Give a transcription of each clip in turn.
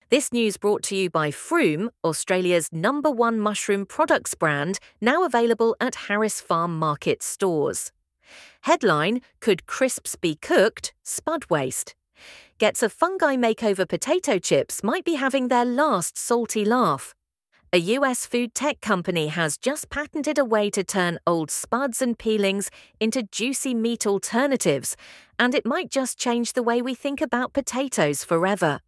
This news brought to you by Froome, Australia's #1 mushroom products brand, now available at Harris Farm Market stores. Headline: Could crisps be cooked? Spud waste. Gets a fungi makeover potato chips might be having their last salty laugh. A US food tech company has just patented a way to turn old spuds and peelings into juicy meat alternatives, and it might just change the way we think about potatoes forever.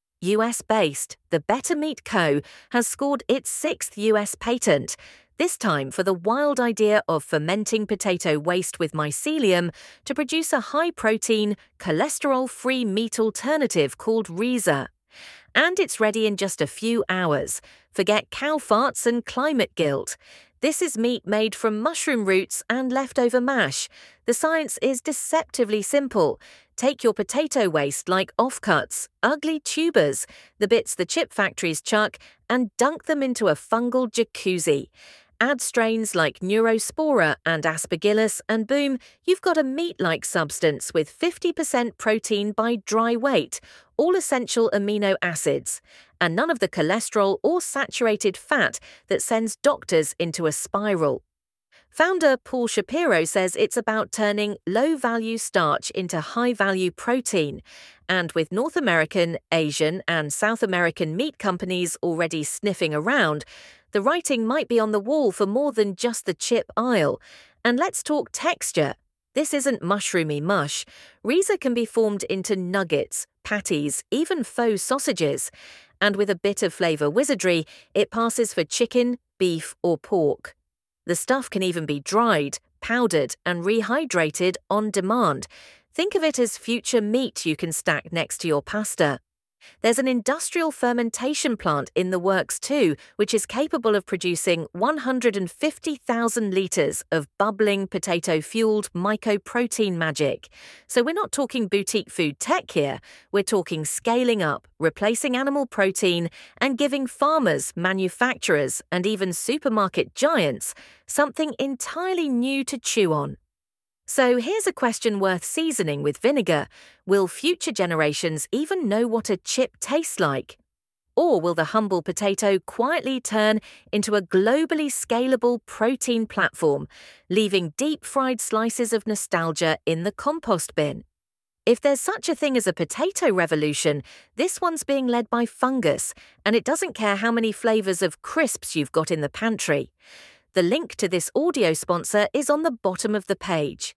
US-based, the Better Meat Co. has scored its 6th US patent, this time for the wild idea of fermenting potato waste with mycelium to produce a high-protein, cholesterol-free meat alternative called Reza. And it's ready in just a few hours. Forget cow farts and climate guilt. This is meat made from mushroom roots and leftover mash. The science is deceptively simple. Take your potato waste like offcuts, ugly tubers, the bits the chip factories chuck, and dunk them into a fungal jacuzzi. Add strains like Neurospora and Aspergillus, and boom, you've got a meat-like substance with 50% protein by dry weight, all essential amino acids, and none of the cholesterol or saturated fat that sends doctors into a spiral. Founder Paul Shapiro says it's about turning low-value starch into high-value protein, and with North American, Asian, and South American meat companies already sniffing around, the writing might be on the wall for more than just the chip aisle. And let's talk texture. This isn't mushroomy mush. Reza can be formed into nuggets, patties, even faux sausages. And with a bit of flavour wizardry, it passes for chicken, beef, or pork. The stuff can even be dried, powdered, and rehydrated on demand. Think of it as future meat you can stack next to your pasta. There's an industrial fermentation plant in the works too, which is capable of producing 150,000 litres of bubbling potato-fueled mycoprotein magic. So we're not talking boutique food tech here, we're talking scaling up, replacing animal protein, and giving farmers, manufacturers, and even supermarket giants something entirely new to chew on. So here's a question worth seasoning with vinegar. Will future generations even know what a chip tastes like? Or will the humble potato quietly turn into a globally scalable protein platform, leaving deep-fried slices of nostalgia in the compost bin? If there's such a thing as a potato revolution, this one's being led by fungus, and it doesn't care how many flavours of crisps you've got in the pantry. The link to this audio sponsor is on the bottom of the page.